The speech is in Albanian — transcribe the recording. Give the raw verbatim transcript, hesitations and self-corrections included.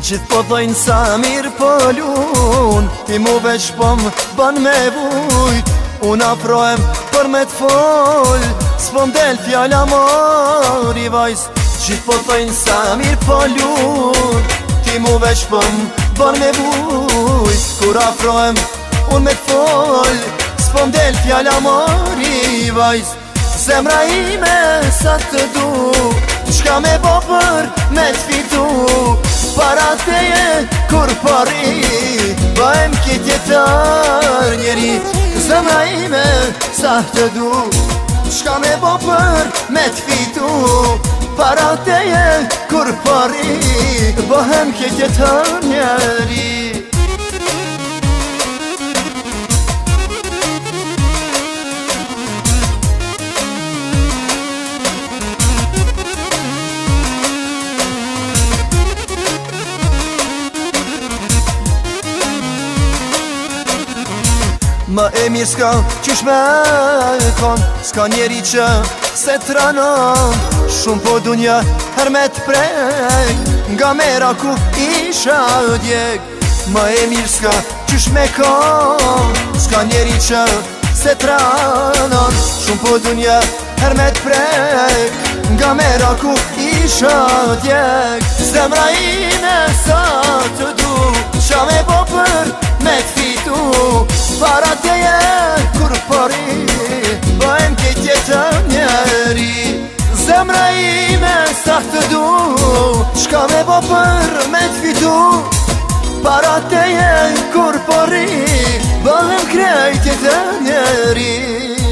Gjithë po dhojnë sa mirë po lun, ti mu veç po më ban me vujt. Unë afrohem për me t'fol, s'po m'del fjalla mori vajz. Gjithë po dhojnë sa mirë po lun, ti mu veç po më ban me vujt. Kur afrohem unë me t'fol, s'po m'del fjalla mori vajz. Zemra ime sa të du, qka me bo për me t'fitu. Para teje kur pari, bëhem kit jetar njeri. Zemra ime sa të du, qka me bo për me t'fitu. Para teje kur pari, bëhem kit jetar njeri. Më e mirë s'ka qysh me kon, s'ka njeri që se t'ranon. Shumë po dunja her me t'prek, nga mera ku isha djeg. Më e mirë s'ka qysh me kon, s'ka njeri që se t'ranon. Shumë po dunja her me t'prek, nga mera ku isha djeg. Zemra ime sa të du, qa me bo për me t'fitu. Para teje kur pari, bëhem kejt jetër njeri. Zemra ime sa të du, qka me bo për me t'fitu. Para teje kur pari, bëhem krejt jetër njeri.